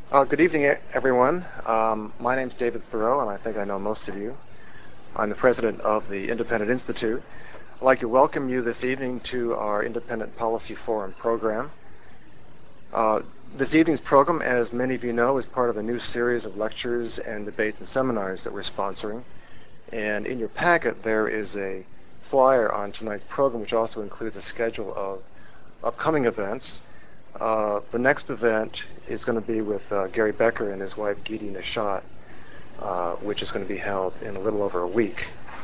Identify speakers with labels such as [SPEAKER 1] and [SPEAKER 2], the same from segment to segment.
[SPEAKER 1] Good evening, everyone. My name's David Thoreau, and I think I know most of you. I'm the president of the Independent Institute. I'd like to welcome you this evening to our Independent Policy Forum program. This evening's program, as many of you know, is part of a new series of lectures and debates and seminars that we're sponsoring. And in your packet, there is a flyer on tonight's program, which also includes a schedule of upcoming events. The next event is going to be with Gary Becker and his wife, Gidi Nishat, which is going to be held in a little over a week.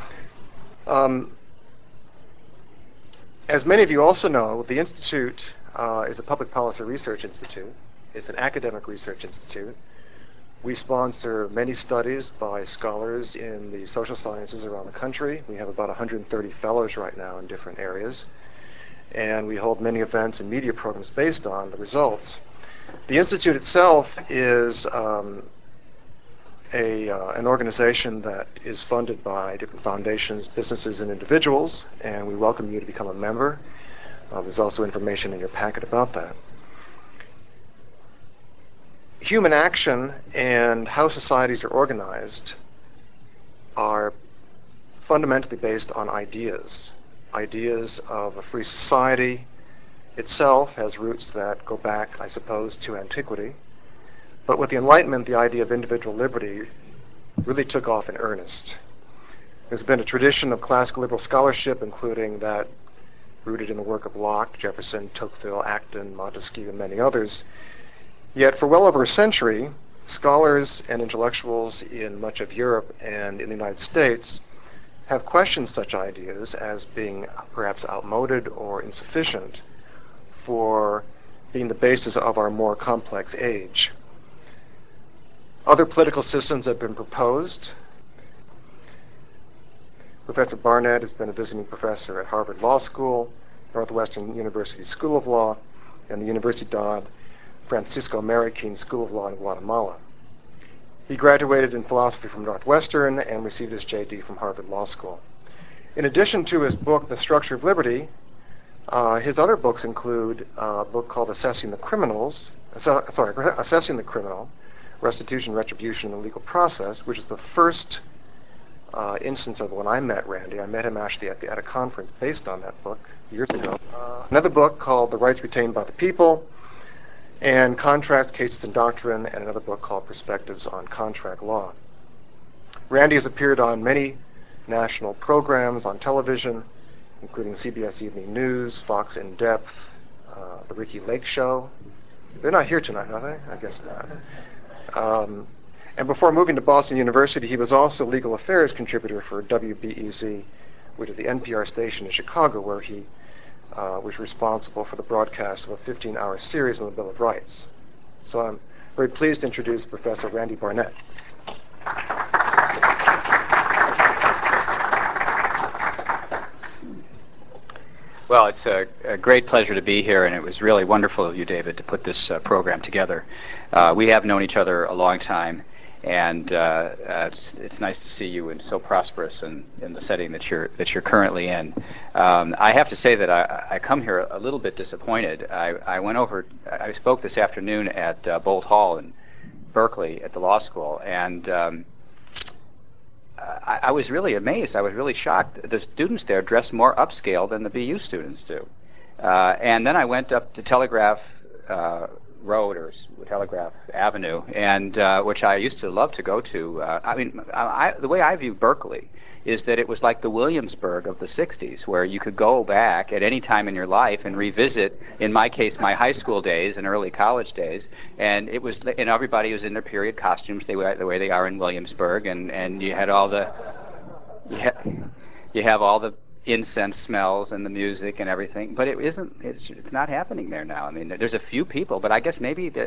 [SPEAKER 1] As many of you also know, the Institute is a public policy research institute. It's an academic research institute. We sponsor many studies by scholars in the social sciences around the country. We have about 130 fellows right now in different areas. And we hold many events and media programs based on the results. The Institute itself is an organization that is funded by different foundations, businesses, and individuals, and we welcome you to become a member. There's also information in your packet about that. Human action and how societies are organized are fundamentally based on ideas. Ideas of a free society itself has roots that go back, I suppose, to antiquity. But with the Enlightenment, the idea of individual liberty really took off in earnest. There's been a tradition of classical liberal scholarship, including that rooted in the work of Locke, Jefferson, Tocqueville, Acton, Montesquieu, and many others. Yet for well over a century, scholars and intellectuals in much of Europe and in the United States have questioned such ideas as being perhaps outmoded or insufficient for being the basis of our more complex age. Other political systems have been proposed. Professor Barnett has been a visiting professor at Harvard Law School, Northwestern University School of Law, and the Universidad Francisco Marroquín School of Law in Guatemala. He graduated in philosophy from Northwestern and received his JD from Harvard Law School. In addition to his book, The Structure of Liberty, his other books include a book called Assessing the Criminal, Restitution, Retribution, and the Legal Process, which is the first instance of when I met Randy. I met him actually at a conference based on that book years ago. Another book called The Rights Retained by the People, and Contracts, Cases, and Doctrine, and another book called Perspectives on Contract Law. Randy has appeared on many national programs on television, including CBS Evening News, Fox In Depth, The Ricky Lake Show. They're not here tonight, are they? I guess not. And before moving to Boston University, he was also legal affairs contributor for WBEZ, which is the NPR station in Chicago, where he was responsible for the broadcast of a 15-hour series on the Bill of Rights. So I'm very pleased to introduce Professor Randy Barnett.
[SPEAKER 2] Well, it's a great pleasure to be here, and it was really wonderful of you, David, to put this program together. We have known each other a long time, and it's nice to see you and so prosperous in the setting that you're currently in. I have to say that I come here a little bit disappointed. I spoke this afternoon at Boalt Hall in Berkeley at the law school, and I was really amazed. I was really shocked. The students there dress more upscale than the BU students do. And then I went up to Telegraph Road or Telegraph Avenue, and which I used to love to go to. The way I view Berkeley is that it was like the Williamsburg of the 60s, where you could go back at any time in your life and revisit, in my case, my high school days and early college days, and everybody was in their period costumes the way they are in Williamsburg, and you had all the you have all the incense smells and the music and everything, but it's not happening there now. I mean, there's a few people, but I guess maybe the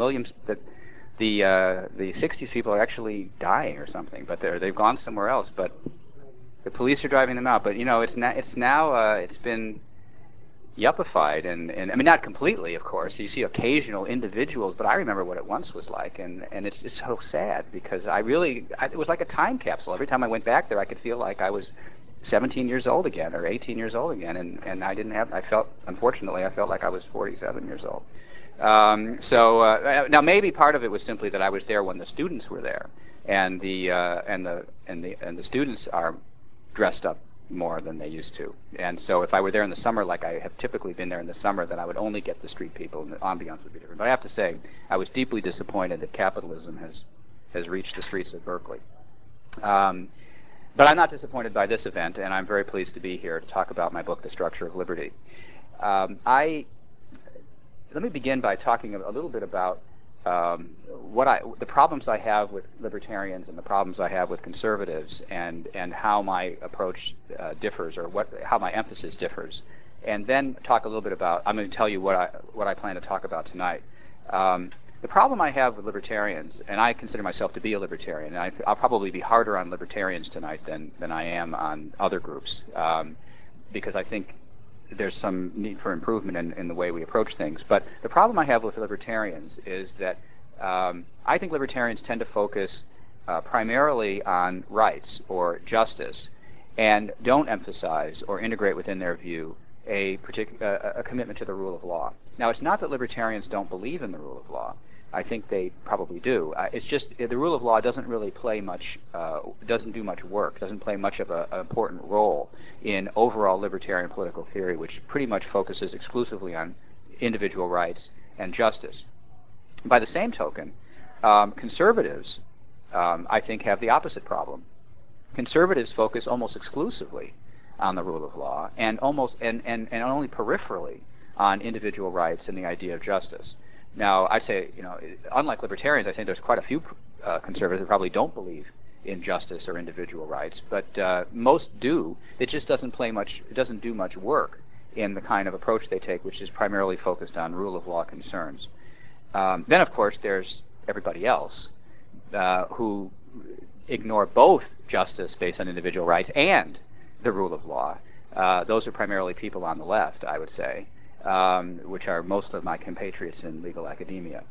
[SPEAKER 2] 60s people are actually dying or something, but they've gone somewhere else. But the police are driving them out. But it's been yuppified, and I mean, not completely, of course. You see occasional individuals, but I remember what it once was like, and it's so sad because it was like a time capsule. Every time I went back there, I could feel like I was 17 years old again or 18 years old again, and unfortunately I felt like I was 47 years old. Now maybe part of it was simply that I was there when the students were there, and the students are dressed up more than they used to. And so if I were there in the summer, like I have typically been there in the summer, then I would only get the street people, and the ambiance would be different. But I have to say, I was deeply disappointed that capitalism has reached the streets of Berkeley. But I'm not disappointed by this event, and I'm very pleased to be here to talk about my book, The Structure of Liberty. Let me begin by talking a little bit about the problems I have with libertarians and the problems I have with conservatives, and how my approach differs, or how my emphasis differs, and then talk a little bit about. I'm going to tell you what I plan to talk about tonight. The problem I have with libertarians, and I consider myself to be a libertarian, and I'll probably be harder on libertarians tonight than I am on other groups, because I think there's some need for improvement in the way we approach things. But the problem I have with libertarians is that I think libertarians tend to focus primarily on rights or justice, and don't emphasize or integrate within their view a commitment to the rule of law. Now, it's not that libertarians don't believe in the rule of law. I think they probably do. It's just the rule of law doesn't really play much, doesn't do much work, doesn't play much of an important role in overall libertarian political theory, which pretty much focuses exclusively on individual rights and justice. By the same token, conservatives, I think, have the opposite problem. Conservatives focus almost exclusively on the rule of law, and only peripherally on individual rights and the idea of justice. Now, I say, unlike libertarians, I think there's quite a few conservatives who probably don't believe in justice or individual rights, but most do. It just doesn't do much work in the kind of approach they take, which is primarily focused on rule of law concerns. Then, of course, there's everybody else who ignore both justice based on individual rights and the rule of law. Those are primarily people on the left, I would say, which are most of my compatriots in legal academia.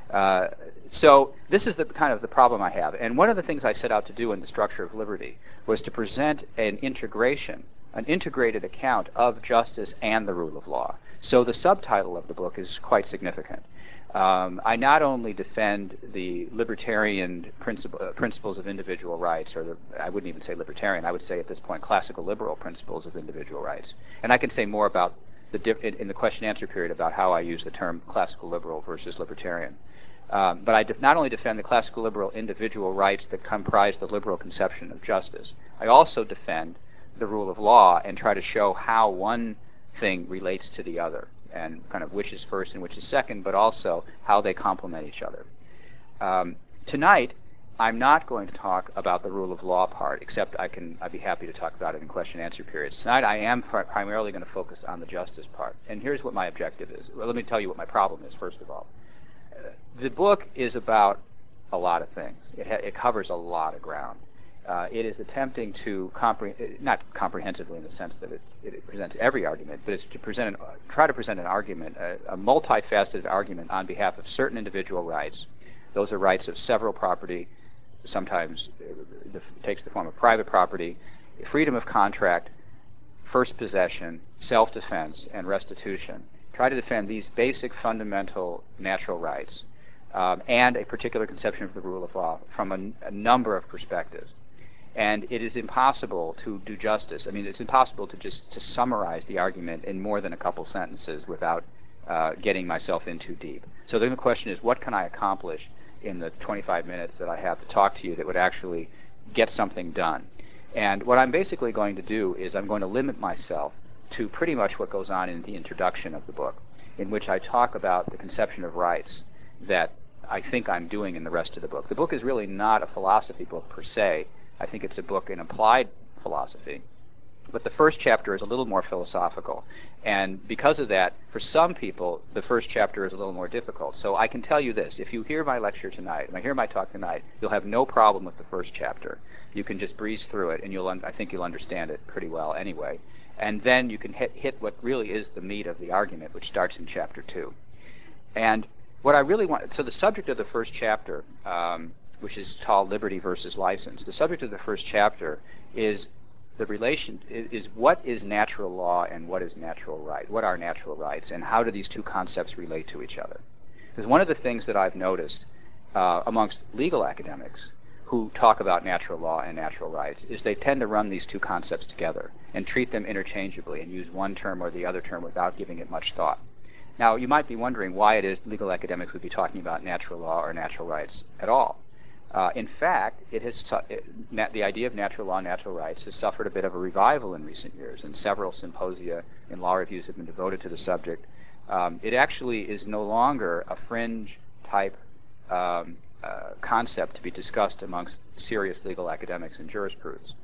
[SPEAKER 2] So this is the kind of the problem I have. And one of the things I set out to do in The Structure of Liberty was to present an integrated account of justice and the rule of law. So the subtitle of the book is quite significant. I not only defend the libertarian principles of individual rights, or I wouldn't even say libertarian, I would say at this point classical liberal principles of individual rights. And I can say more about in the question-answer period about how I use the term classical liberal versus libertarian. But I not only defend the classical liberal individual rights that comprise the liberal conception of justice, I also defend the rule of law and try to show how one thing relates to the other, and kind of which is first and which is second, but also how they complement each other. Tonight, I'm not going to talk about the rule of law part, except I'd be happy to talk about it in question-answer periods. Tonight, I am primarily going to focus on the justice part. And here's what my objective is. Well, let me tell you what my problem is, first of all. The book is about a lot of things. It covers a lot of ground. It is attempting to not comprehensively in the sense that it presents every argument, but it's to try to present an argument, a multifaceted argument on behalf of certain individual rights. Those are rights of several property. Sometimes it takes the form of private property, freedom of contract, first possession, self-defense, and restitution. Try to defend these basic fundamental natural rights and a particular conception of the rule of law from a number of perspectives. And it is impossible to do justice. I mean, it's impossible to summarize the argument in more than a couple sentences without getting myself in too deep. So then the question is, what can I accomplish in the 25 minutes that I have to talk to you that would actually get something done? And what I'm basically going to do is I'm going to limit myself to pretty much what goes on in the introduction of the book, in which I talk about the conception of rights that I think I'm doing in the rest of the book. The book is really not a philosophy book per se. I think it's a book in applied philosophy. But the first chapter is a little more philosophical. And because of that, for some people, the first chapter is a little more difficult. So I can tell you this. If you hear my lecture tonight, if I hear my talk tonight, you'll have no problem with the first chapter. You can just breeze through it, and I think you'll understand it pretty well anyway. And then you can hit what really is the meat of the argument, which starts in chapter 2. And what I really want, so the subject of the first chapter, which is called Liberty versus License, the subject of the first chapter is the relation, is what is natural law and what is natural right? What are natural rights, and how do these two concepts relate to each other? Because one of the things that I've noticed amongst legal academics who talk about natural law and natural rights is they tend to run these two concepts together and treat them interchangeably and use one term or the other term without giving it much thought. Now, you might be wondering why it is legal academics would be talking about natural law or natural rights at all. In fact, the idea of natural law and natural rights has suffered a bit of a revival in recent years, and several symposia and law reviews have been devoted to the subject. It actually is no longer a fringe type concept to be discussed amongst serious legal academics and jurisprudence.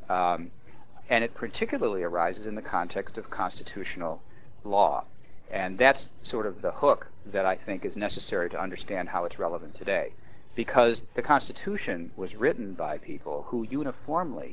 [SPEAKER 2] And it particularly arises in the context of constitutional law. And that's sort of the hook that I think is necessary to understand how it's relevant today. Because the Constitution was written by people who uniformly,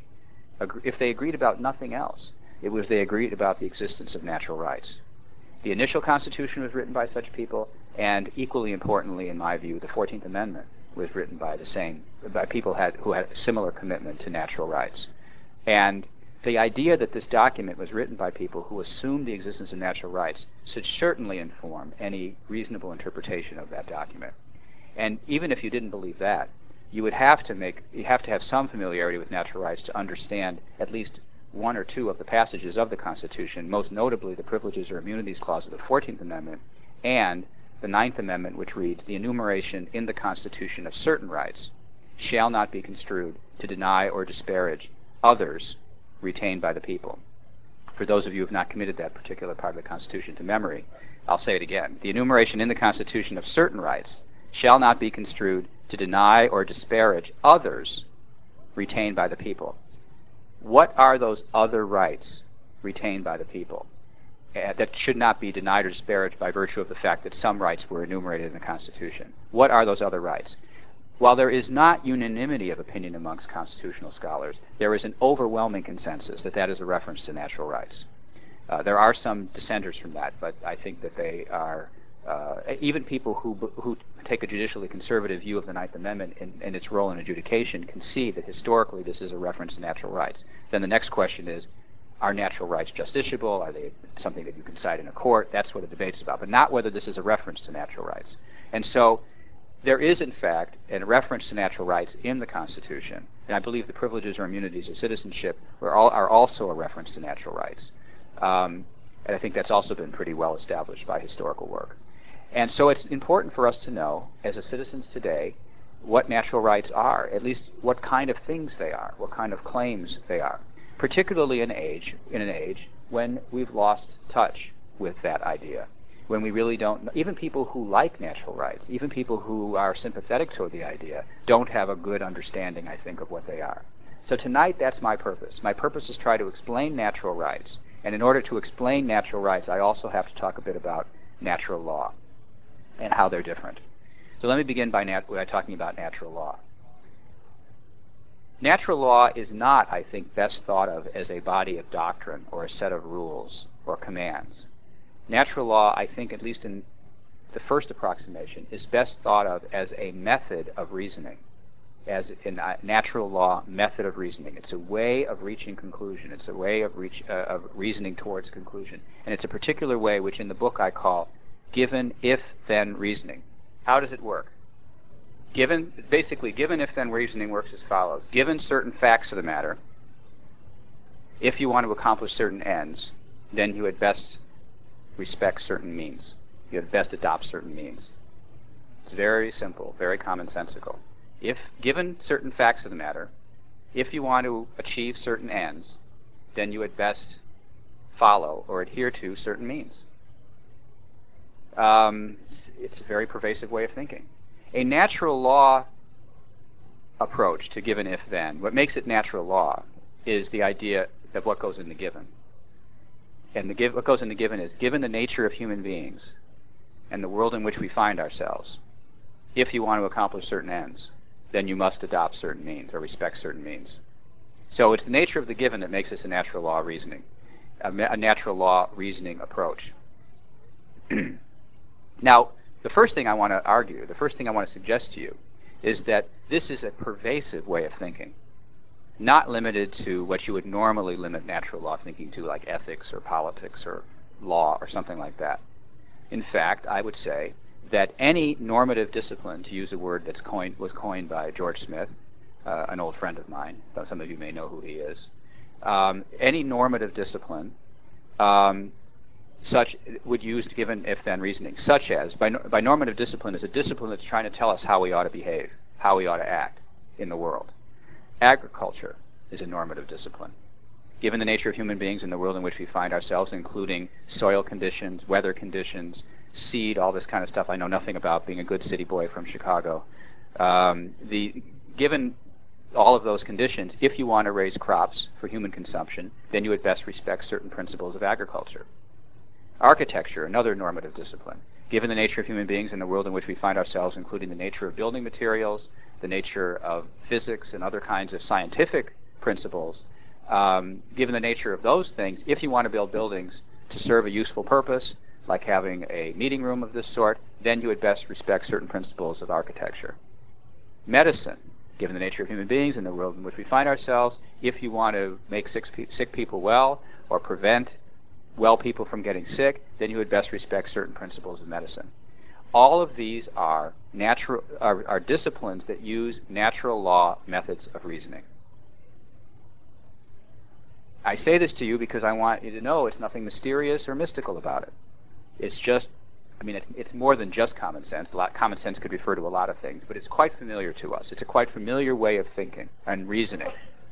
[SPEAKER 2] if they agreed about nothing else, it was they agreed about the existence of natural rights. The initial Constitution was written by such people, and equally importantly, in my view, the 14th Amendment was written by people who had a similar commitment to natural rights. And the idea that this document was written by people who assumed the existence of natural rights should certainly inform any reasonable interpretation of that document. And even if you didn't believe that, you have to have some familiarity with natural rights to understand at least one or two of the passages of the Constitution, most notably the Privileges or Immunities Clause of the 14th Amendment and the 9th Amendment, which reads, "The enumeration in the Constitution of certain rights shall not be construed to deny or disparage others retained by the people." For those of you who have not committed that particular part of the Constitution to memory, I'll say it again. The enumeration in the Constitution of certain rights shall not be construed to deny or disparage others retained by the people. What are those other rights retained by the people that should not be denied or disparaged by virtue of the fact that some rights were enumerated in the Constitution? What are those other rights? While there is not unanimity of opinion amongst constitutional scholars, there is an overwhelming consensus that that is a reference to natural rights. There are some dissenters from that, but I think that they are even people who take a judicially conservative view of the Ninth Amendment and its role in adjudication concede that historically this is a reference to natural rights. Then the next question is, are natural rights justiciable? Are they something that you can cite in a court? That's what the debate is about, but not whether this is a reference to natural rights. And so there is, in fact, a reference to natural rights in the Constitution, and I believe the Privileges or Immunities of Citizenship are also a reference to natural rights. And I think that's also been pretty well established by historical work. And so it's important for us to know, as citizens today, what natural rights are, at least what kind of things they are, what kind of claims they are, particularly in an age when we've lost touch with that idea, when we really don't, even people who like natural rights, even people who are sympathetic toward the idea, don't have a good understanding, I think, of what they are. So tonight, that's my purpose. My purpose is to try to explain natural rights. And in order to explain natural rights, I also have to talk a bit about natural law and how they're different. So let me begin by talking about natural law. Natural law is not, I think, best thought of as a body of doctrine or a set of rules or commands. Natural law, I think, at least in the first approximation, is best thought of as a method of reasoning, as a natural law method of reasoning. It's a way of reaching conclusion. It's a way of reasoning towards conclusion. And it's a particular way which in the book I call given if-then reasoning. How does it work? Given if-then reasoning works as follows. Given certain facts of the matter, if you want to accomplish certain ends, then you had best respect certain means. You had best adopt certain means. It's very simple, very commonsensical. If given certain facts of the matter, if you want to achieve certain ends, then you had best follow or adhere to certain means. It's a very pervasive way of thinking. A natural law approach to given if-then, what makes it natural law is the idea of what goes in the given. And what goes in the given is, given the nature of human beings and the world in which we find ourselves, if you want to accomplish certain ends, then you must adopt certain means or respect certain means. So it's the nature of the given that makes this a natural law reasoning, a natural law reasoning approach. Now, the first thing I want to suggest to you is that this is a pervasive way of thinking, not limited to what you would normally limit natural law thinking to, like ethics or politics or law or something like that. In fact, I would say that any normative discipline, to use a word was coined by George Smith, an old friend of mine, though some of you may know who he is, any normative discipline such would use given if-then reasoning, such as by normative discipline is a discipline that's trying to tell us how we ought to behave, how we ought to act in the world. Agriculture is a normative discipline. Given the nature of human beings in the world in which we find ourselves, including soil conditions, weather conditions, seed, all this kind of stuff I know nothing about, being a good city boy from Chicago. Given all of those conditions, if you want to raise crops for human consumption, then you would best respect certain principles of agriculture. Architecture, another normative discipline. Given the nature of human beings in the world in which we find ourselves, including the nature of building materials, the nature of physics and other kinds of scientific principles, given the nature of those things, if you want to build buildings to serve a useful purpose, like having a meeting room of this sort, then you would best respect certain principles of architecture. Medicine, given the nature of human beings in the world in which we find ourselves, if you want to make sick people well or prevent well people from getting sick, then you would best respect certain principles of medicine. All of these are disciplines that use natural law methods of reasoning. I say this to you because I want you to know it's nothing mysterious or mystical about it. It's just, it's more than just common sense. Common sense could refer to a lot of things, but it's quite familiar to us. It's a quite familiar way of thinking and reasoning.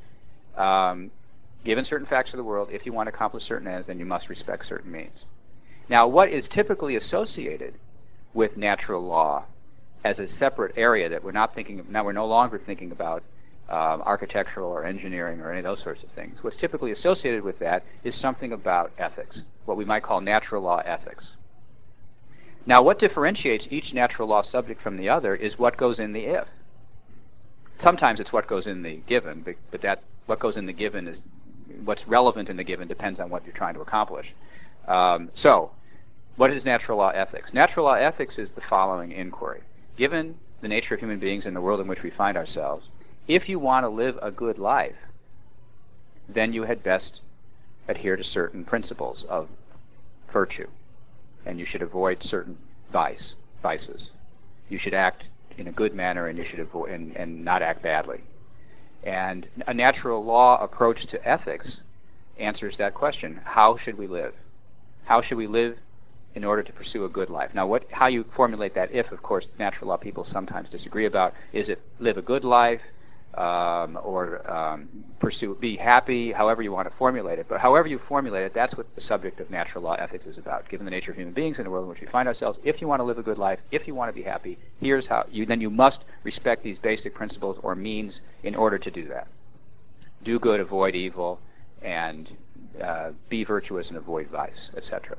[SPEAKER 2] Given certain facts of the world, if you want to accomplish certain ends, then you must respect certain means. Now, what is typically associated with natural law as a separate area that we're not thinking of, now we're no longer thinking about architectural or engineering or any of those sorts of things. What's typically associated with that is something about ethics, what we might call natural law ethics. Now, what differentiates each natural law subject from the other is what goes in the if. Sometimes it's what goes in the given, but that what goes in the given is what's relevant in the given depends on what you're trying to accomplish. So, what is natural law ethics? Natural law ethics is the following inquiry. Given the nature of human beings in the world in which we find ourselves, if you want to live a good life, then you had best adhere to certain principles of virtue, and you should avoid certain vices. You should act in a good manner, and you should avoid and not act badly. And a natural law approach to ethics answers that question: how should we live? How should we live in order to pursue a good life? Now, how you formulate that if, of course, natural law people sometimes disagree about. Is it live a good life? Or be happy, however you want to formulate it. But however you formulate it, that's what the subject of natural law ethics is about. Given the nature of human beings in the world in which we find ourselves, if you want to live a good life, if you want to be happy, here's how. Then you must respect these basic principles or means in order to do that. Do good, avoid evil, and be virtuous and avoid vice, etc.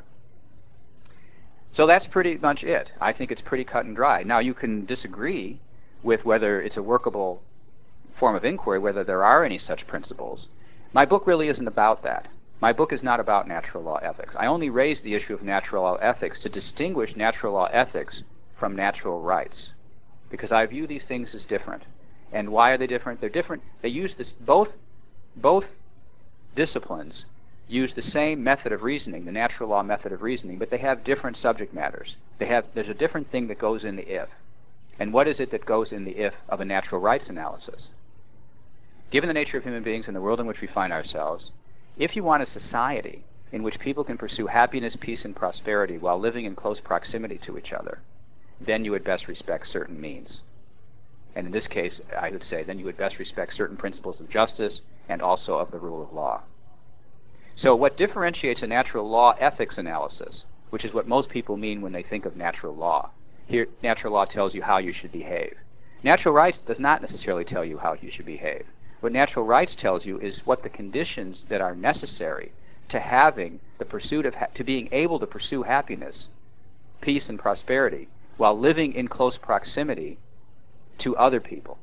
[SPEAKER 2] So that's pretty much it. I think it's pretty cut and dry. Now, you can disagree with whether it's a workable form of inquiry, whether there are any such principles. My book really isn't about that. My book is not about natural law ethics. I only raised the issue of natural law ethics to distinguish natural law ethics from natural rights, because I view these things as different. And why are they different? They're different. They use this, both disciplines use the same method of reasoning, the natural law method of reasoning, but they have different subject matters. There's a different thing that goes in the if. And what is it that goes in the if of a natural rights analysis? Given the nature of human beings and the world in which we find ourselves, if you want a society in which people can pursue happiness, peace, and prosperity while living in close proximity to each other, then you would best respect certain means. And in this case, I would say then you would best respect certain principles of justice and also of the rule of law. So what differentiates a natural law ethics analysis, which is what most people mean when they think of natural law. Here, natural law tells you how you should behave. Natural rights does not necessarily tell you how you should behave. What natural rights tells you is what the conditions that are necessary to having the pursuit of, to being able to pursue happiness, peace, and prosperity while living in close proximity to other people.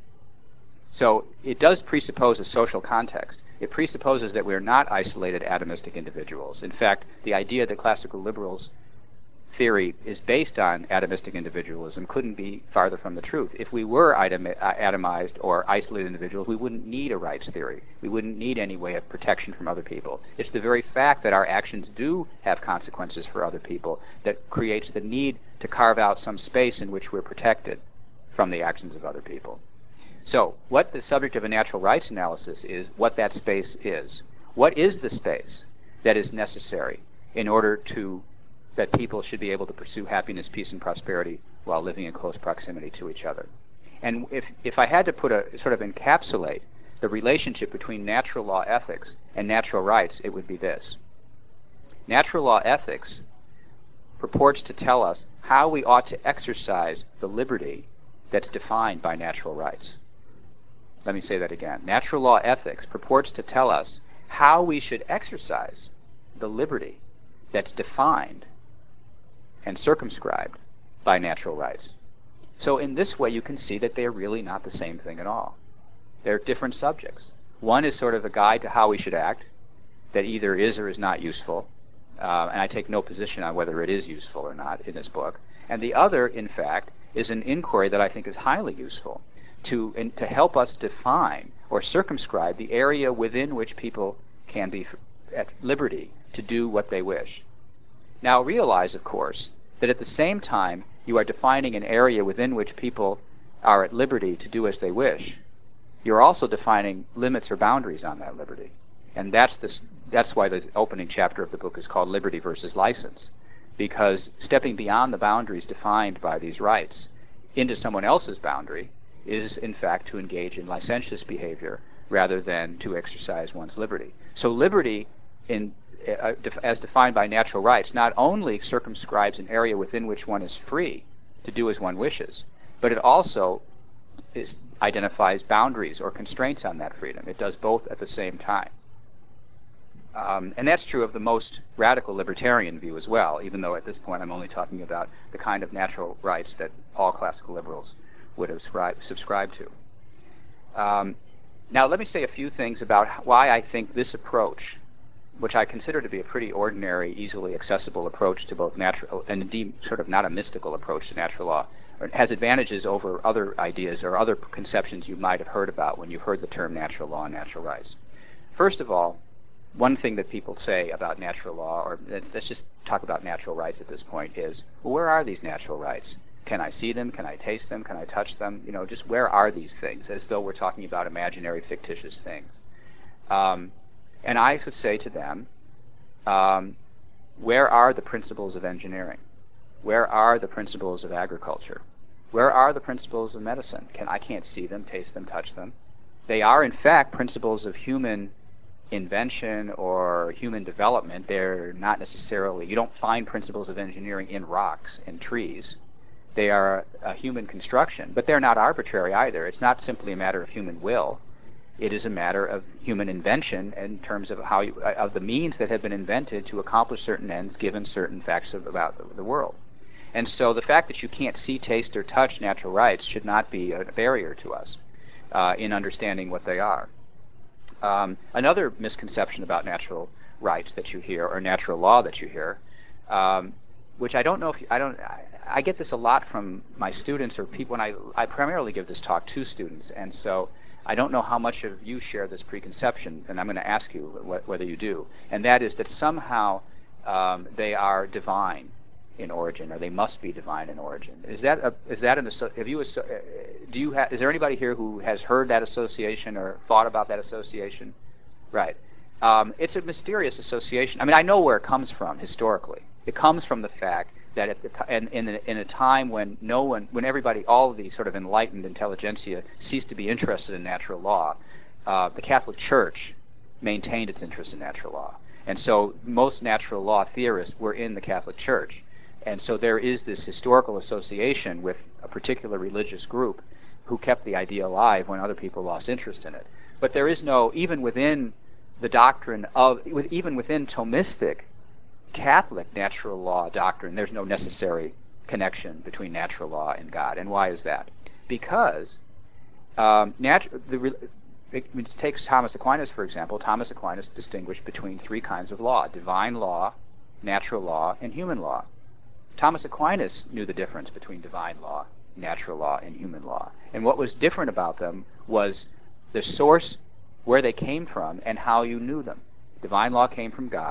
[SPEAKER 2] So it does presuppose a social context. It presupposes that we're not isolated atomistic individuals. In fact, the idea that classical liberals theory is based on atomistic individualism couldn't be farther from the truth. If we were atomized or isolated individuals, we wouldn't need a rights theory. We wouldn't need any way of protection from other people. It's the very fact that our actions do have consequences for other people that creates the need to carve out some space in which we're protected from the actions of other people. So what the subject of a natural rights analysis is, what that space is. What is the space that is necessary in order that people should be able to pursue happiness, peace, and prosperity while living in close proximity to each other? And if I had to sort of encapsulate the relationship between natural law ethics and natural rights, it would be this. Natural law ethics purports to tell us how we ought to exercise the liberty that's defined by natural rights. Let me say that again. Natural law ethics purports to tell us how we should exercise the liberty that's defined and circumscribed by natural rights. So in this way, you can see that they're really not the same thing at all. They're different subjects. One is sort of a guide to how we should act that either is or is not useful, and I take no position on whether it is useful or not in this book. And the other, in fact, is an inquiry that I think is highly useful to help us define or circumscribe the area within which people can be at liberty to do what they wish. Now realize, of course, that at the same time you are defining an area within which people are at liberty to do as they wish, you're also defining limits or boundaries on that liberty. And that's why the opening chapter of the book is called Liberty versus License, because stepping beyond the boundaries defined by these rights into someone else's boundary is, in fact, to engage in licentious behavior rather than to exercise one's liberty. So liberty, as defined by natural rights, not only circumscribes an area within which one is free to do as one wishes, but it also identifies boundaries or constraints on that freedom. It does both at the same time. And that's true of the most radical libertarian view as well, even though at this point I'm only talking about the kind of natural rights that all classical liberals would have subscribed to. Now let me say a few things about why I think this approach, which I consider to be a pretty ordinary, easily accessible approach to both natural, and indeed sort of not a mystical approach to natural law, has advantages over other ideas or other conceptions you might have heard about when you heard the term natural law and natural rights. First of all, one thing that people say about natural law, or let's just talk about natural rights at this point, is, well, where are these natural rights? Can I see them? Can I taste them? Can I touch them? You know, just where are these things? As though we're talking about imaginary, fictitious things. And I would say to them, where are the principles of engineering? Where are the principles of agriculture? Where are the principles of medicine? I can't see them, taste them, touch them. They are, in fact, principles of human invention or human development. They're not necessarily, you don't find principles of engineering in rocks and trees. They are a human construction, but they're not arbitrary either. It's not simply a matter of human will. It is a matter of human invention in terms of of the means that have been invented to accomplish certain ends given certain facts about the world. And so the fact that you can't see, taste, or touch natural rights should not be a barrier to us in understanding what they are. Another misconception about natural rights that you hear, or natural law that you hear, which I don't know if I get this a lot from my students or people when I primarily give this talk to students, and so I don't know how much of you share this preconception, and I'm going to ask you whether you do, and that is that somehow they are divine in origin, or they must be divine in origin. Is there anybody here who has heard that association or thought about that association? Right. It's a mysterious association. I mean, I know where it comes from historically. It comes from the fact that in a time when everybody, all of the sort of enlightened intelligentsia ceased to be interested in natural law, the Catholic Church maintained its interest in natural law. And so most natural law theorists were in the Catholic Church. And so there is this historical association with a particular religious group who kept the idea alive when other people lost interest in it. But there is no, even within the doctrine of, even within Thomistic Catholic natural law doctrine, there's no necessary connection between natural law and God. And why is that? Because it takes Thomas Aquinas, for example. Thomas Aquinas distinguished between three kinds of law: divine law, natural law, and human law. Thomas Aquinas knew the difference between divine law, natural law, and human law. And what was different about them was the source, where they came from, and how you knew them. Divine law came from God.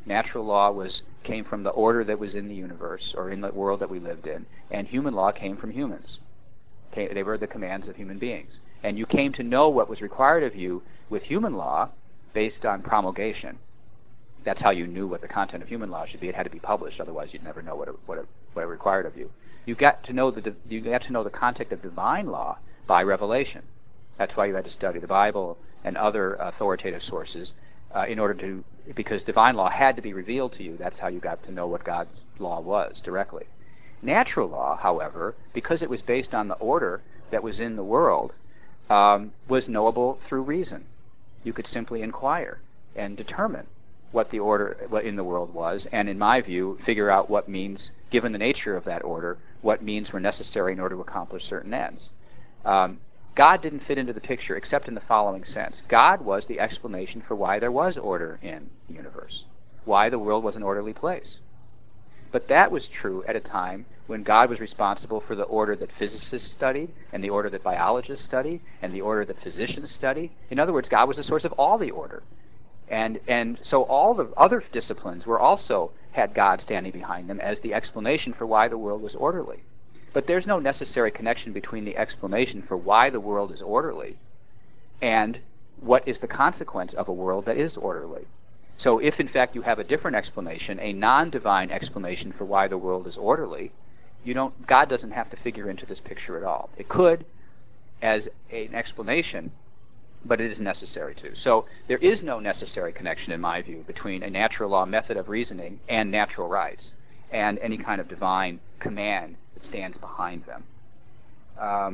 [SPEAKER 2] Natural law came from the order that was in the universe or in the world that we lived in, and human law came from humans. They were the commands of human beings. And you came to know what was required of you with human law based on promulgation. That's how you knew what the content of human law should be. It had to be published, otherwise you'd never know what it required of you. You got to know the content of divine law by revelation. That's why you had to study the Bible and other authoritative sources because divine law had to be revealed to you. That's how you got to know what God's law was directly. Natural law, however, because it was based on the order that was in the world, was knowable through reason. You could simply inquire and determine what the order in the world was, and in my view, figure out what means, given the nature of that order, what means were necessary in order to accomplish certain ends. God didn't fit into the picture except in the following sense. God was the explanation for why there was order in the universe, why the world was an orderly place. But that was true at a time when God was responsible for the order that physicists studied, and the order that biologists study, and the order that physicians study. In other words, God was the source of all the order. And so all the other disciplines had God standing behind them as the explanation for why the world was orderly. But there's no necessary connection between the explanation for why the world is orderly and what is the consequence of a world that is orderly. So if, in fact, you have a different explanation, a non-divine explanation for why the world is orderly, God doesn't have to figure into this picture at all. It could as an explanation, but it is necessary to. So there is no necessary connection, in my view, between a natural law method of reasoning and natural rights and any kind of divine command that stands behind them. How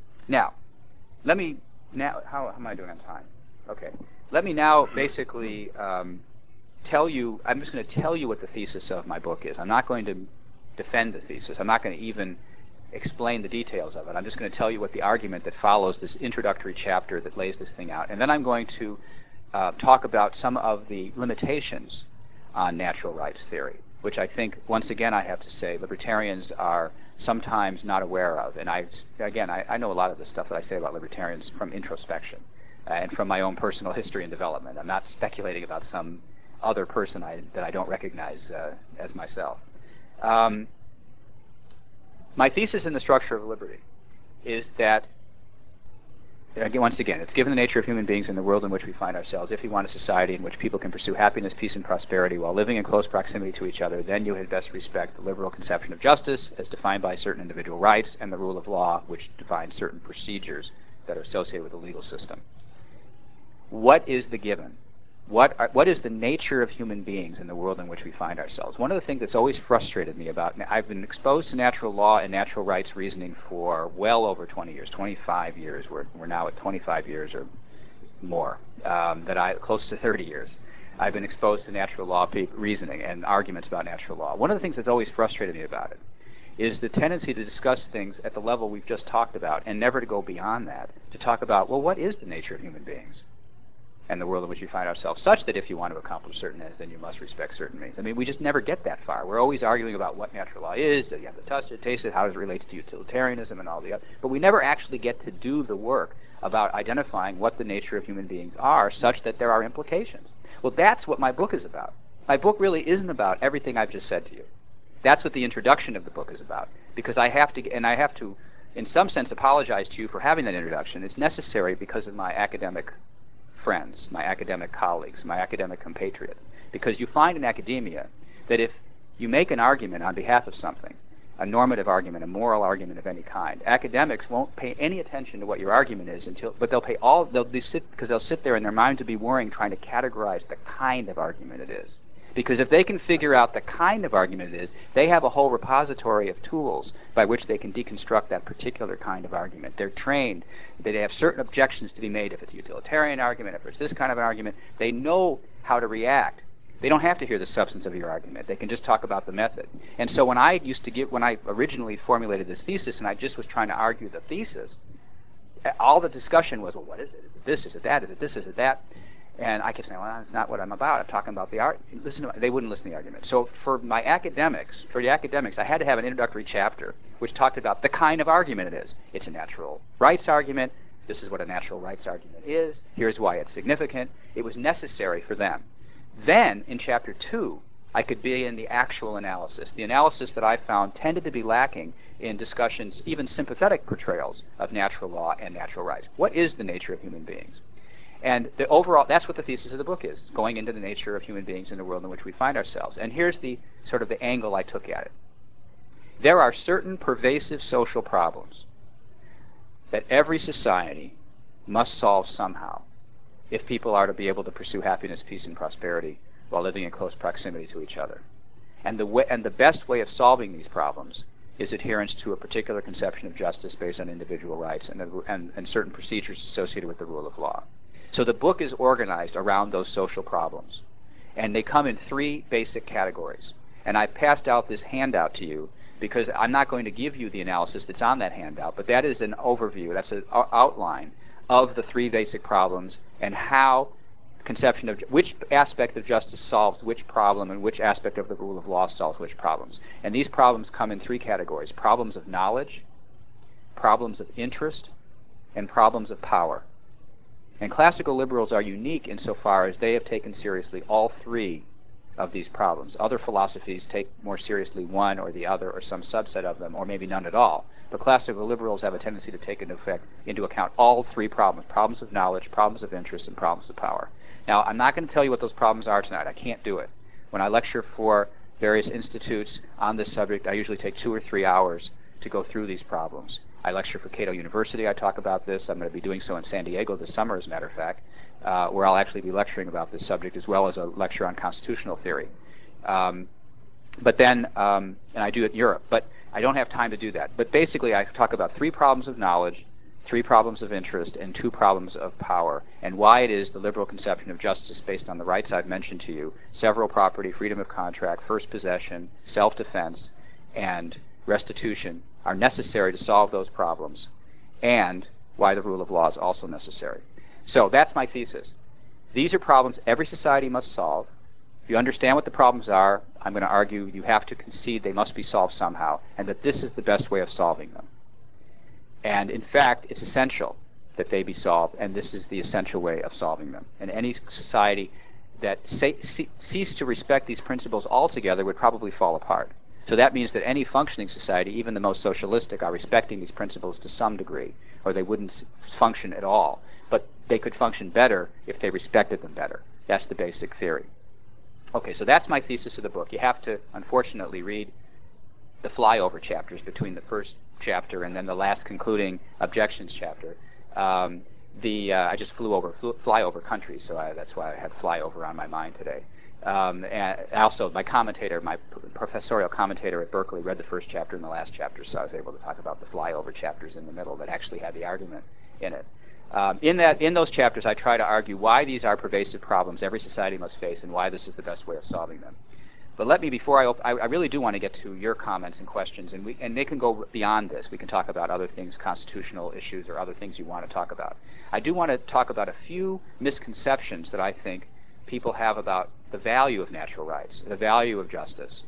[SPEAKER 2] am I doing on time? Okay. Let me now basically tell you, I'm just going to tell you what the thesis of my book is. I'm not going to defend the thesis. I'm not going to even explain the details of it. I'm just going to tell you what the argument that follows this introductory chapter that lays this thing out. And then I'm going to talk about some of the limitations on natural rights theory, which I think, once again, I have to say, libertarians are sometimes not aware of. And I know a lot of the stuff that I say about libertarians from introspection and from my own personal history and development. I'm not speculating about some other person that I don't recognize as myself. My thesis in The Structure of Liberty is that, once again, it's given the nature of human beings in the world in which we find ourselves. If you want a society in which people can pursue happiness, peace, and prosperity while living in close proximity to each other, then you had best respect the liberal conception of justice as defined by certain individual rights and the rule of law, which defines certain procedures that are associated with the legal system. What is the given? What is the nature of human beings in the world in which we find ourselves? One of the things that's always frustrated me I've been exposed to natural law and natural rights reasoning for well over 20 years, 25 years. We're now at 25 years or more, close to 30 years. I've been exposed to natural law reasoning and arguments about natural law. One of the things that's always frustrated me about it is the tendency to discuss things at the level we've just talked about and never to go beyond that, to talk about, well, what is the nature of human beings and the world in which we find ourselves, such that if you want to accomplish certain ends, then you must respect certain means. I mean, we just never get that far. We're always arguing about what natural law is, that you have to touch it, taste it, how does it relate to utilitarianism and all the other. But we never actually get to do the work about identifying what the nature of human beings are, such that there are implications. Well, that's what my book is about. My book really isn't about everything I've just said to you. That's what the introduction of the book is about, because I have to, in some sense, apologize to you for having that introduction. It's necessary because of my academic friends, my academic colleagues, my academic compatriots. Because you find in academia that if you make an argument on behalf of something, a normative argument, a moral argument of any kind, academics won't pay any attention to what your argument is but they'll sit there in their mind to be worrying, trying to categorize the kind of argument it is. Because if they can figure out the kind of argument it is, they have a whole repository of tools by which they can deconstruct that particular kind of argument. They're trained. They have certain objections to be made if it's a utilitarian argument, if it's this kind of an argument. They know how to react. They don't have to hear the substance of your argument. They can just talk about the method. And so when I originally formulated this thesis and I just was trying to argue the thesis, all the discussion was, well, what is it? Is it this? Is it that? Is it this? Is it that? And I kept saying, well, that's not what I'm about. I'm talking about the art. They wouldn't listen to the argument. So for the academics, I had to have an introductory chapter which talked about the kind of argument it is. It's a natural rights argument. This is what a natural rights argument is. Here's why it's significant. It was necessary for them Then, in Chapter 2, I could be in the actual analysis, the analysis that I found tended to be lacking in discussions, even sympathetic portrayals of natural law and natural rights. What is the nature of human beings? And the overall, that's what the thesis of the book is, going into the nature of human beings in the world in which we find ourselves. And here's the sort of the angle I took at it. There are certain pervasive social problems that every society must solve somehow if people are to be able to pursue happiness, peace, and prosperity while living in close proximity to each other. And the best way of solving these problems is adherence to a particular conception of justice based on individual rights and certain procedures associated with the rule of law. So the book is organized around those social problems. And they come in three basic categories. And I passed out this handout to you because I'm not going to give you the analysis that's on that handout, but that is an overview, that's an outline of the three basic problems and how conception of which aspect of justice solves which problem and which aspect of the rule of law solves which problems. And these problems come in three categories: problems of knowledge, problems of interest, and problems of power. And classical liberals are unique insofar as they have taken seriously all three of these problems. Other philosophies take more seriously one or the other or some subset of them, or maybe none at all. But classical liberals have a tendency to take into account all three problems: problems of knowledge, problems of interest, and problems of power. Now, I'm not going to tell you what those problems are tonight. I can't do it. When I lecture for various institutes on this subject, I usually take 2 or 3 hours to go through these problems. I lecture for Cato University. I talk about this. I'm going to be doing so in San Diego this summer, as a matter of fact, where I'll actually be lecturing about this subject, as well as a lecture on constitutional theory. And I do it in Europe. But I don't have time to do that. But basically, I talk about 3 problems of knowledge, 3 problems of interest, and 2 problems of power, and why it is the liberal conception of justice based on the rights I've mentioned to you: several property, freedom of contract, first possession, self-defense, and restitution are necessary to solve those problems, and why the rule of law is also necessary. So that's my thesis. These are problems every society must solve. If you understand what the problems are, I'm going to argue you have to concede they must be solved somehow, and that this is the best way of solving them. And in fact, it's essential that they be solved, and this is the essential way of solving them. And any society that ceased to respect these principles altogether would probably fall apart. So that means that any functioning society, even the most socialistic, are respecting these principles to some degree, or they wouldn't function at all. But they could function better if they respected them better. That's the basic theory. Okay, so that's my thesis of the book. You have to, unfortunately, read the flyover chapters between the first chapter and then the last concluding objections chapter. I just fly over countries, so that's why I had flyover on my mind today. And also, my professorial commentator at Berkeley read the first chapter and the last chapter, so I was able to talk about the flyover chapters in the middle that actually had the argument in it. In those chapters, I try to argue why these are pervasive problems every society must face and why this is the best way of solving them. But let me, before I really do want to get to your comments and questions, and they can go beyond this. We can talk about other things, constitutional issues, or other things you want to talk about. I do want to talk about a few misconceptions that I think people have about the value of natural rights, the value of justice.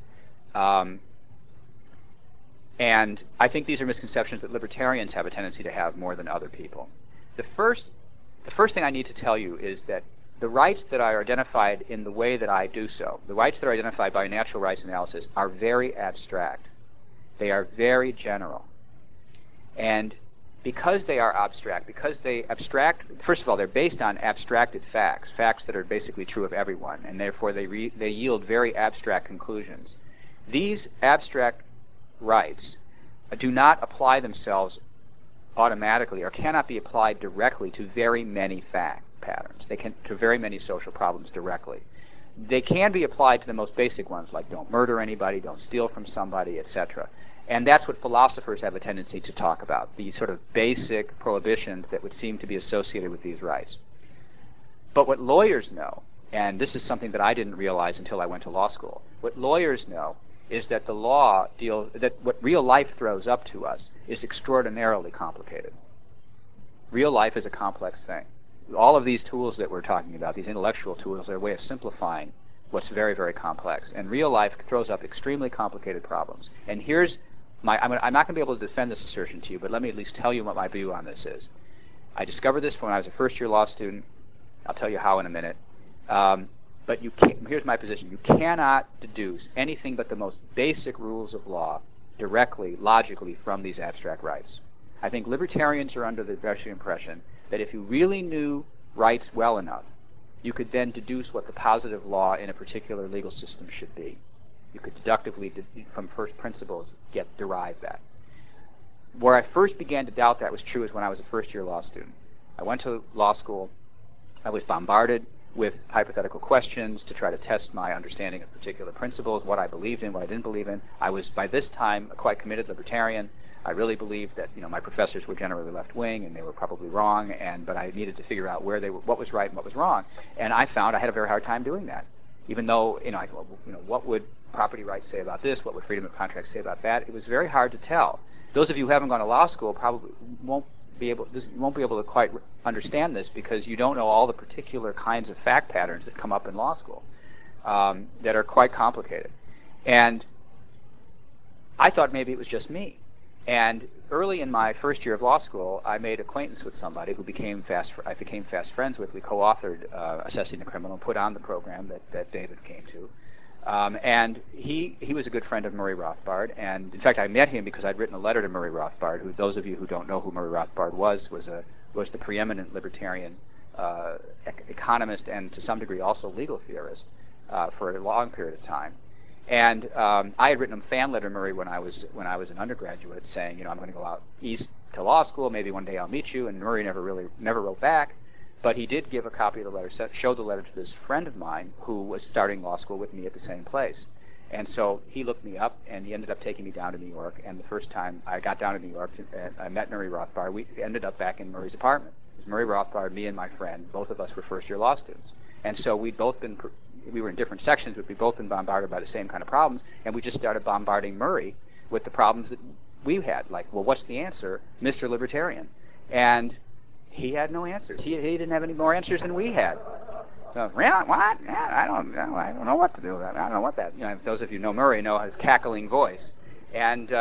[SPEAKER 2] And I think these are misconceptions that libertarians have a tendency to have more than other people. The first thing I need to tell you is that the rights that are identified in the way that I do so, the rights that are identified by natural rights analysis, are very abstract. They are very general. And because they are abstract, first of all, they're based on abstracted facts that are basically true of everyone, and therefore they yield very abstract conclusions. These abstract rights do not apply themselves automatically or cannot be applied directly to very many fact patterns. To very many social problems directly. They can be applied to the most basic ones, like don't murder anybody, don't steal from somebody, etc. And that's what philosophers have a tendency to talk about, these sort of basic prohibitions that would seem to be associated with these rights. But what lawyers know, and this is something that I didn't realize until I went to law school, what lawyers know is that that what real life throws up to us is extraordinarily complicated. Real life is a complex thing. All of these tools that we're talking about, these intellectual tools, are a way of simplifying what's very, very complex. And real life throws up extremely complicated problems. And here's I'm not going to be able to defend this assertion to you, but let me at least tell you what my view on this is. I discovered this when I was a first-year law student. I'll tell you how in a minute. But you can't, here's my position. You cannot deduce anything but the most basic rules of law directly, logically, from these abstract rights. I think libertarians are under the impression that if you really knew rights well enough, you could then deduce what the positive law in a particular legal system should be. You could deductively, from first principles, derive that. Where I first began to doubt that was true is when I was a first-year law student. I went to law school. I was bombarded with hypothetical questions to try to test my understanding of particular principles, what I believed in, what I didn't believe in. I was, by this time, a quite committed libertarian. I really believed that my professors were generally left-wing and they were probably wrong, but I needed to figure out what was right and what was wrong. And I found I had a very hard time doing that. Even though, I thought, what would property rights say about this? What would freedom of contract say about that? It was very hard to tell. Those of you who haven't gone to law school probably won't be able to quite understand this because you don't know all the particular kinds of fact patterns that come up in law school that are quite complicated. And I thought maybe it was just me. And early in my first year of law school, I made acquaintance with somebody who I became fast friends with. We co-authored Assessing the Criminal and put on the program that David came to. And he was a good friend of Murray Rothbard, and in fact I met him because I'd written a letter to Murray Rothbard, who, those of you who don't know who Murray Rothbard was the preeminent libertarian economist and to some degree also legal theorist for a long period of time. And I had written a fan letter to Murray when I was an undergraduate saying, I'm going to go out east to law school, maybe one day I'll meet you, and Murray never wrote back. But he did give a copy of the letter, showed the letter to this friend of mine who was starting law school with me at the same place. And so he looked me up, and he ended up taking me down to New York. And the first time I got down to New York, I met Murray Rothbard. We ended up back in Murray's apartment. It was Murray Rothbard, me and my friend. Both of us were first-year law students. And so we were in different sections, but we'd both been bombarded by the same kind of problems. And we just started bombarding Murray with the problems that we had. Like, well, what's the answer, Mr. Libertarian? And he had no answers. He didn't have any more answers than we had. So, really? What? Yeah, I don't know what to do with that. I don't know what that. Those of you who know Murray know his cackling voice, and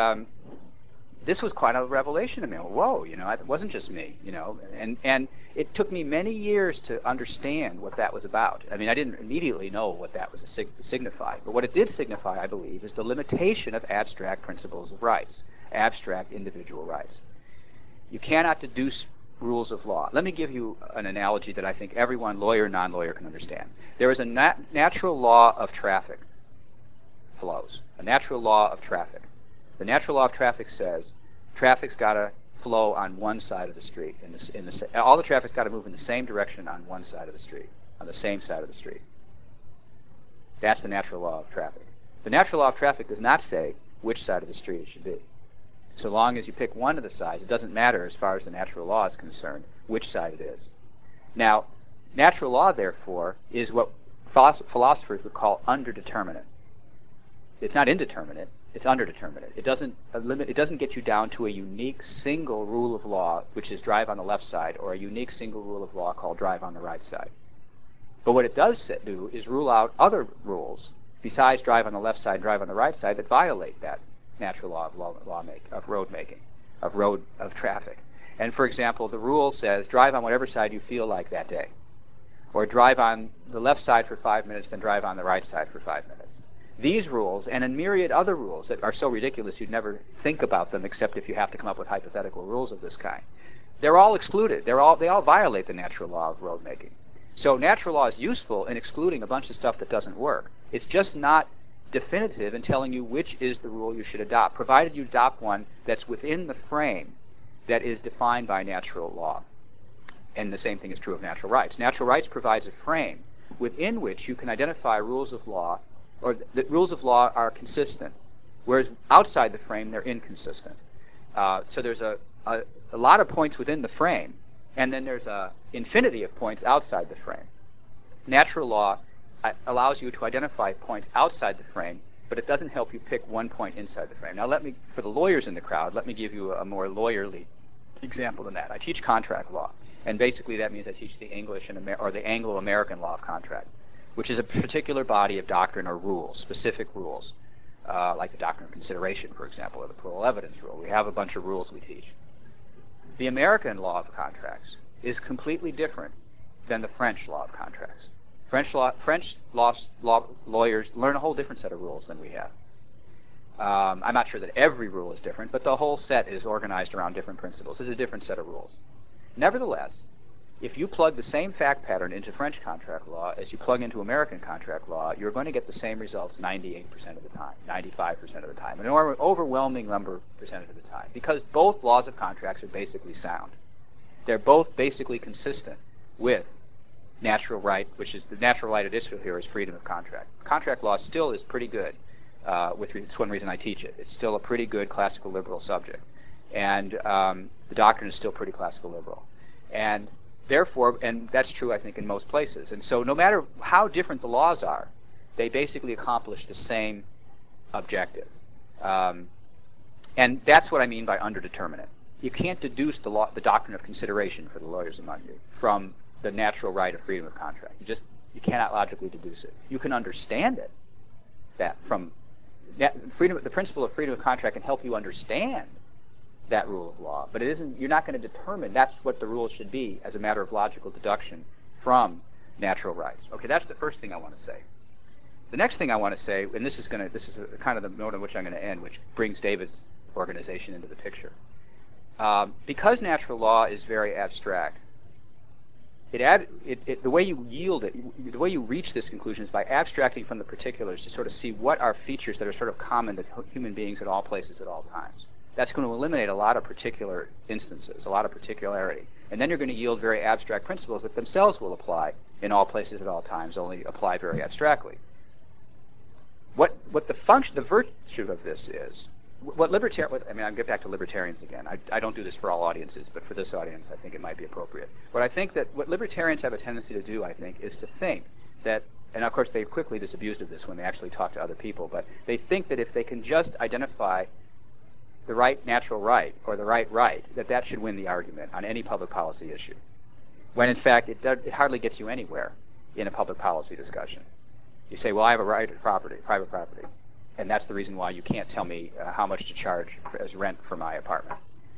[SPEAKER 2] this was quite a revelation to me. Whoa, it wasn't just me, and it took me many years to understand what that was about. I mean, I didn't immediately know what that was signify, but what it did signify, I believe, is the limitation of abstract principles of rights, abstract individual rights. You cannot deduce rules of law. Let me give you an analogy that I think everyone, lawyer, non-lawyer, can understand. There is a natural law of traffic flows, a natural law of traffic. The natural law of traffic says traffic's got to flow on one side of the street. All the traffic's got to move in the same direction on one side of the street, on the same side of the street. That's the natural law of traffic. The natural law of traffic does not say which side of the street it should be. So long as you pick one of the sides, it doesn't matter as far as the natural law is concerned which side it is. Now, natural law, therefore, is what philosophers would call underdeterminate. It's not indeterminate, it's underdeterminate. It doesn't get you down to a unique single rule of law, which is drive on the left side, or a unique single rule of law called drive on the right side. But what it does do is rule out other rules besides drive on the left side, drive on the right side that violate that natural law of road making, of traffic. And for example, the rule says drive on whatever side you feel like that day, or drive on the left side for 5 minutes, then drive on the right side for 5 minutes. These rules, and a myriad other rules that are so ridiculous you'd never think about them except if you have to come up with hypothetical rules of this kind, they're all excluded. They all violate the natural law of road making. So natural law is useful in excluding a bunch of stuff that doesn't work. It's just not definitive in telling you which is the rule you should adopt, provided you adopt one that's within the frame that is defined by natural law. And the same thing is true of natural rights. Natural rights provides a frame within which you can identify rules of law, or that rules of law are consistent, whereas outside the frame they're inconsistent. So there's a lot of points within the frame, and then there's an infinity of points outside the frame. Natural law allows you to identify points outside the frame, but it doesn't help you pick one point inside the frame. Now for the lawyers in the crowd, let me give you a more lawyerly example than that. I teach contract law, and basically that means I teach the English or the Anglo-American law of contract, which is a particular body of doctrine or rules, specific rules, like the doctrine of consideration, for example, or the parole evidence rule. We have a bunch of rules we teach. The American law of contracts is completely different than the French law of contracts. French law lawyers learn a whole different set of rules than we have. I'm not sure that every rule is different, but the whole set is organized around different principles. It's a different set of rules. Nevertheless, if you plug the same fact pattern into French contract law as you plug into American contract law, you're going to get the same results 98% of the time, 95% of the time, an overwhelming percentage of the time, because both laws of contracts are basically sound. They're both basically consistent with natural right, which is the natural right at issue here is freedom of contract. Contract law still is pretty good. It's one reason I teach it. It's still a pretty good classical liberal subject. And the doctrine is still pretty classical liberal. And therefore, and that's true, I think, in most places. And so no matter how different the laws are, they basically accomplish the same objective. And that's what I mean by underdeterminate. You can't deduce the doctrine of consideration for the lawyers among you from the natural right of freedom of contract. You cannot logically deduce it. You can understand it. That from the principle of freedom of contract can help you understand that rule of law, but it isn't. You're not going to determine that's what the rules should be as a matter of logical deduction from natural rights. Okay, that's the first thing I want to say. The next thing I want to say, and this is kind of the note on which I'm going to end, which brings David's organization into the picture. Because natural law is very abstract, the way you yield it, the way you reach this conclusion is by abstracting from the particulars to sort of see what are features that are sort of common to human beings at all places at all times. That's going to eliminate a lot of particular instances, a lot of particularity. And then you're going to yield very abstract principles that themselves will apply in all places at all times, only apply very abstractly. What the virtue of this is, I'll get back to libertarians again. I don't do this for all audiences, but for this audience, I think it might be appropriate. What I think that what libertarians have a tendency to do, I think, is to think that, and of course they've quickly disabused of this when they actually talk to other people, but they think that if they can just identify the right natural right or the right, that should win the argument on any public policy issue. When in fact, it hardly gets you anywhere in a public policy discussion. You say, well, I have a right to private property. And that's the reason why you can't tell me how much to charge as rent for my apartment.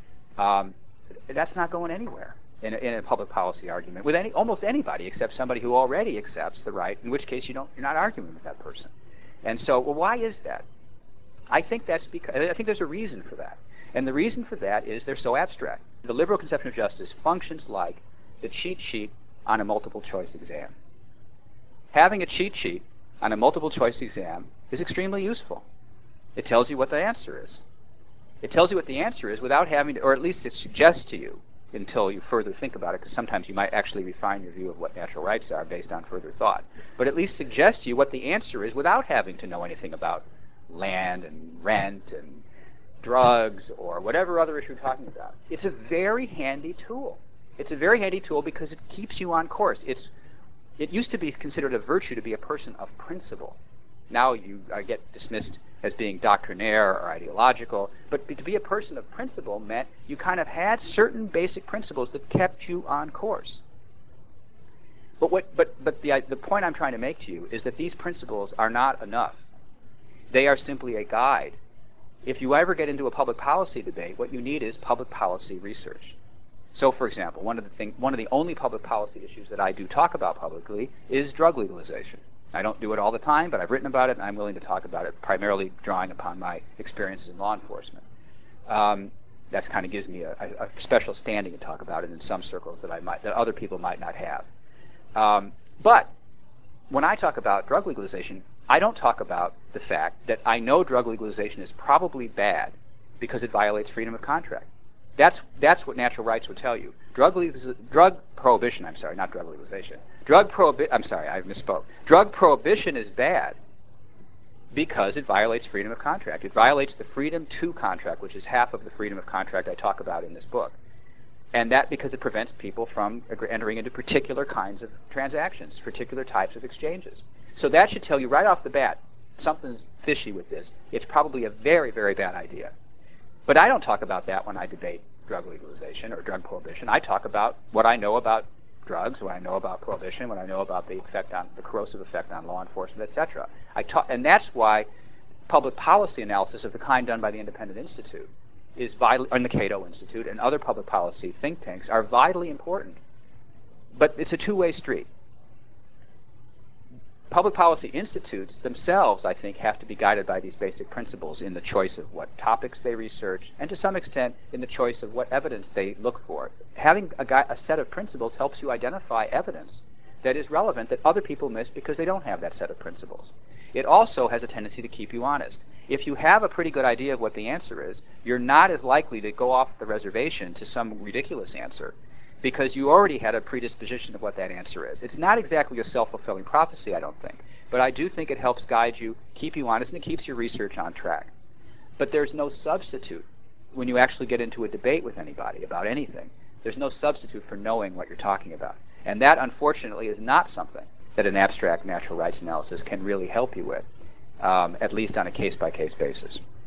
[SPEAKER 2] That's not going anywhere in a public policy argument with almost anybody except somebody who already accepts the right, in which case you're not arguing with that person. And so, well, why is that? I think there's a reason for that. And the reason for that is they're so abstract. The liberal conception of justice functions like the cheat sheet on a multiple choice exam. Having a cheat sheet on a multiple choice exam is extremely useful. It tells you what the answer is. It tells you what the answer is without having to, or at least it suggests to you until you further think about it, because sometimes you might actually refine your view of what natural rights are based on further thought. But at least suggests to you what the answer is without having to know anything about land and rent and drugs or whatever other issue you're talking about. It's a very handy tool. It's a very handy tool because it keeps you on course. It used to be considered a virtue to be a person of principle. Now you get dismissed as being doctrinaire or ideological, but to be a person of principle meant you kind of had certain basic principles that kept you on course. But the point I'm trying to make to you is that these principles are not enough. They are simply a guide. If you ever get into a public policy debate, what you need is public policy research. So, for example, one of the only public policy issues that I do talk about publicly is drug legalization. I don't do it all the time, but I've written about it, and I'm willing to talk about it, primarily drawing upon my experiences in law enforcement. That kind of gives me a special standing to talk about it in some circles that other people might not have. But when I talk about drug legalization, I don't talk about the fact that I know drug legalization is probably bad because it violates freedom of contract. That's what natural rights would tell you. Drug prohibition is bad because it violates freedom of contract. It violates the freedom to contract, which is half of the freedom of contract I talk about in this book. And that because it prevents people from entering into particular kinds of transactions, particular types of exchanges. So that should tell you right off the bat, something's fishy with this. It's probably a very, very bad idea. But I don't talk about that when I debate drug legalization or drug prohibition. I talk about what I know about drugs, what I know about prohibition, what I know about the corrosive effect on law enforcement, etc. And that's why public policy analysis of the kind done by the Independent Institute and the Cato Institute and other public policy think tanks are vitally important. But it's a two-way street. public policy institutes themselves, I think, have to be guided by these basic principles in the choice of what topics they research, and to some extent in the choice of what evidence they look for. Having a set of principles helps you identify evidence that is relevant that other people miss because they don't have that set of principles. It also has a tendency to keep you honest. If you have a pretty good idea of what the answer is, you're not as likely to go off the reservation to some ridiculous answer because you already had a predisposition of what that answer is. It's not exactly a self-fulfilling prophecy, I don't think, but I do think it helps guide you, keep you honest, and it keeps your research on track. But there's no substitute when you actually get into a debate with anybody about anything. There's no substitute for knowing what you're talking about. And that, unfortunately, is not something that an abstract natural rights analysis can really help you with, at least on a case-by-case basis.